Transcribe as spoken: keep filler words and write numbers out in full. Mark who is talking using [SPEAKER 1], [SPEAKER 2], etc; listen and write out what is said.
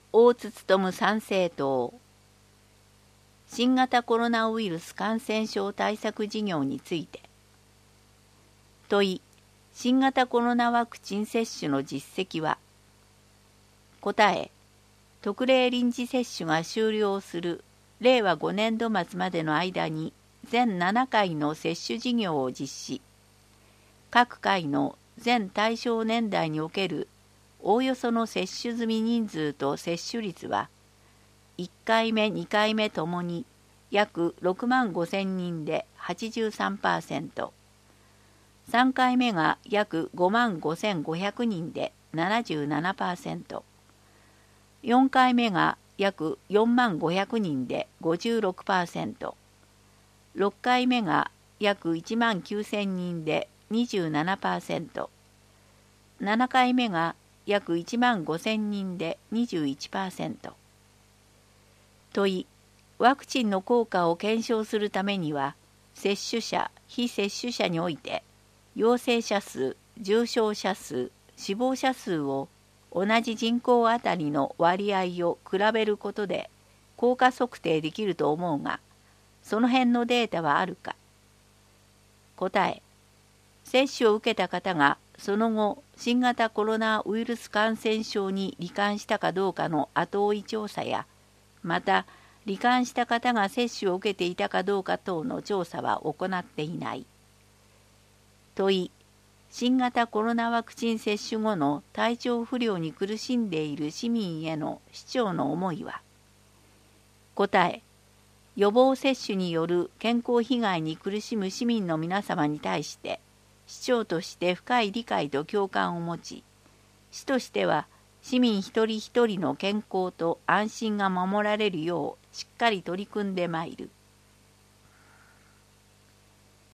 [SPEAKER 1] 大津勉参政党。新型コロナウイルス感染症対策事業について。問い、新型コロナワクチン接種の実績は。答え、特例臨時接種が終了するれいわごねんど末までの間に全ななかいの接種事業を実施。各回の全対象年代におけるおおよその接種済み人数と接種率はいっかいめにかいめともに約ろくまんごせんにんで はちじゅうさんパーセント、さんかいめが約ごまんごせんごひゃくにんで ななじゅうななパーセント、よんかいめが約よんまんごひゃくにんで ごじゅうろくパーセント、ろっかいめが約いちまんきゅうせんにんで にじゅうななパーセント、ななかいめが約いちまんごせんにんで にじゅういちパーセント。問い、ワクチンの効果を検証するためには、接種者、非接種者において、陽性者数、重症者数、死亡者数を同じ人口あたりの割合を比べることで効果測定できると思うが、その辺のデータはあるか。答え、接種を受けた方がその後新型コロナウイルス感染症に罹患したかどうかの後追い調査や、また罹患した方が接種を受けていたかどうか等の調査は行っていない。問い、新型コロナワクチン接種後の体調不良に苦しんでいる市民への市長の思いは。答え、予防接種による健康被害に苦しむ市民の皆様に対して市長として深い理解と共感を持ち、市としては市民一人一人の健康と安心が守られるようしっかり取り組んでまいる。